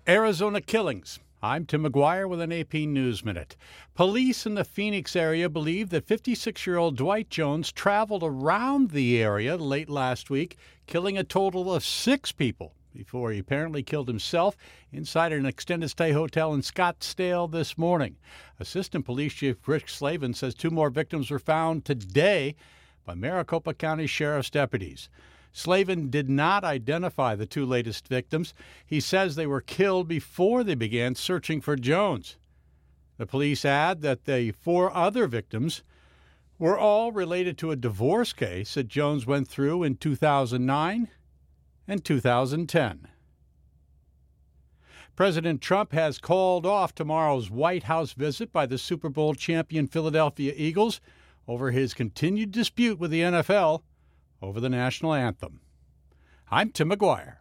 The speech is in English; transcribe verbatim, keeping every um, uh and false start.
Arizona killings. I'm Tim McGuire with an A P News Minute. Police in the Phoenix area believe that fifty-six-year-old Dwight Jones traveled around the area late last week, killing a total of six people before he apparently killed himself inside an extended stay hotel in Scottsdale this morning. Assistant Police Chief Rick Slavin says two more victims were found today by Maricopa County Sheriff's deputies. Slavin did not identify the two latest victims. He says they were killed before they began searching for Jones. The police add that the four other victims were all related to a divorce case that Jones went through in two thousand nine and two thousand ten. President Trump has called off tomorrow's White House visit by the Super Bowl champion Philadelphia Eagles over his continued dispute with the N F L over the national anthem. I'm Tim McGuire.